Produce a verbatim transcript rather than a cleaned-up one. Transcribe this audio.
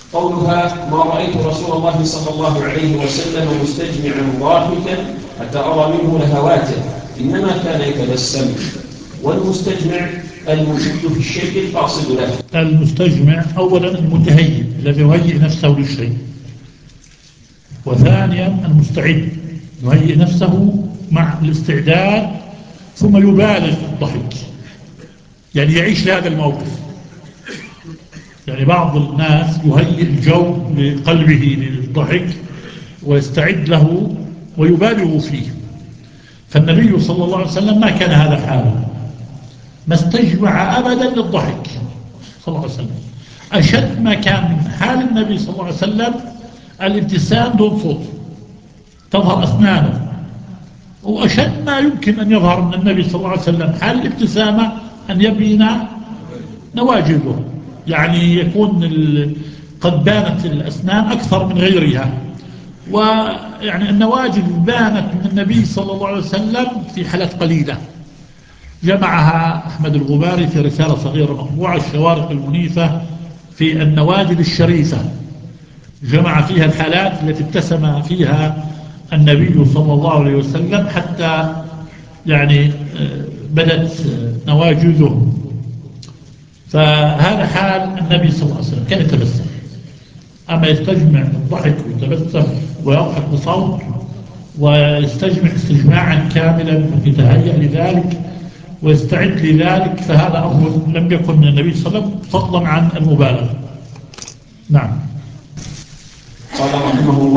قولها: ما رأيت رسول الله صلى الله عليه وسلم مستجمعا ضاحكا حتى أرى منه لهواته، إنما كان يتبسم. والمستجمع المشد في الشيء القاصد له. المستجمع أولا المتهيئ الذي يهيئ نفسه للشيء، وثانيا المستعد يهيئ نفسه مع الاستعداد ثم يبالغ في الضحك، يعني يعيش هذا الموقف. يعني بعض الناس يهيئ الجو لقلبه للضحك ويستعد له ويبالغ فيه، فالنبي صلى الله عليه وسلم ما كان هذا حاله، ما استجمع أبدا للضحك صلى الله عليه وسلم. أشد ما كان من حال النبي صلى الله عليه وسلم الابتسام دون صوت تظهر أسنانه، وأشد ما يمكن أن يظهر من النبي صلى الله عليه وسلم حال الابتسامة أن يبين نواجذه، يعني يكون قد بانت الأسنان أكثر من غيرها. ويعني النواجذ بانت من النبي صلى الله عليه وسلم في حالات قليلة، جمعها أحمد الغباري في رسالة صغيرة مطبوعة الشوارق المنيفة في النواجذ الشريفة، جمع فيها الحالات التي ابتسم فيها النبي صلى الله عليه وسلم حتى يعني بدت نواجذه. فهذا حال النبي صلى الله عليه وسلم، كان يتبسم. أما يستجمع الضحك ويتبسم ويضحك بصوت ويستجمع استجماعا كاملا ويتهيأ لذلك ويستعد لذلك، فهذا أمر لم يكن من النبي صلى الله عليه وسلم فضلا عن المبالغة. نعم. قال رحمه الله: